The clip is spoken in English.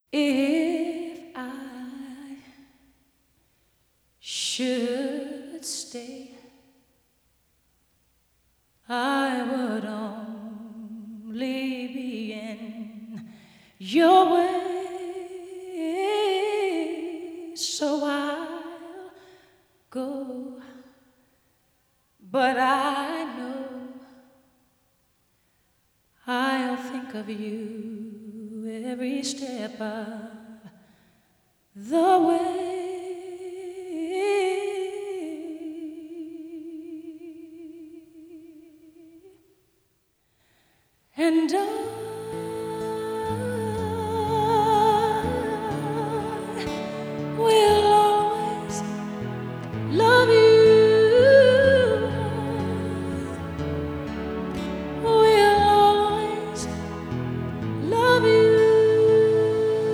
If I should stay, I would only be in your way, so I'll go. But I know I'll think of you every step of the way.